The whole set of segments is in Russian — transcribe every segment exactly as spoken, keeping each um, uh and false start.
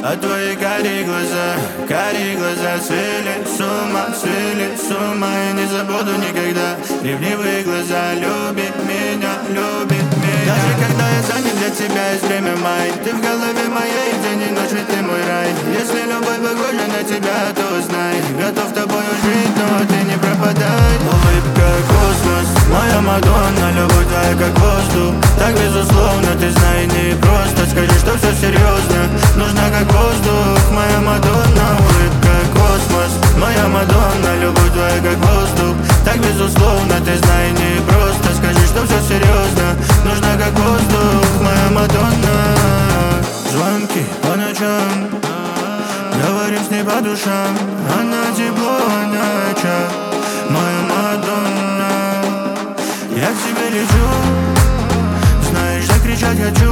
А твои карие глаза, карие глаза свели с ума, свели с ума. И не забуду никогда ревнивые глаза. Любит меня, любит меня. Даже когда я занят, для тебя есть время май. Ты в голове моей, день и ночь, ведь ты мой рай. Если любовь похожа на тебя, то узнай. Готов тобою жить, но ты не пропадай. Улыбка, космос, моя Мадонна. Любовь твоя как воздух, так безусловно. Ты знай, не просто, скажи, что все серьезно. Нужна как воздух, моя Мадонна. Улыбка, космос, моя Мадонна. Любовь твоя как воздух, так безусловно. Ты знай, не просто, скажи, что все серьезно. Нужна как воздух, моя Мадонна. Звонки по ночам, говорим с ней по душам. Она тепло, она очаг, моя Мадонна. Я к тебе лечу, знаешь, закричать хочу.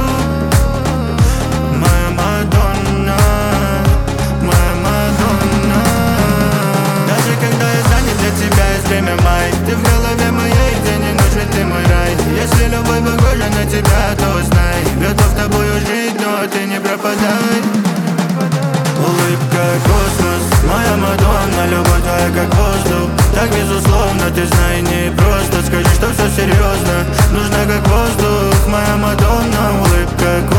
Моя Мадонна, моя Мадонна. Даже когда я занят, для тебя есть время май. Ты в голове моей, день и ночь, ведь ты мой рай. Если любовь похожа на тебя, то знай. Готов тобою жить, но ты не пропадай. Улыбка, космос, моя Мадонна. Любовь твоя как воздух, так безусловно. Ты знай, не просто, скажи, что все серьезно. Нужна как воздух, моя Мадонна. Улыбка,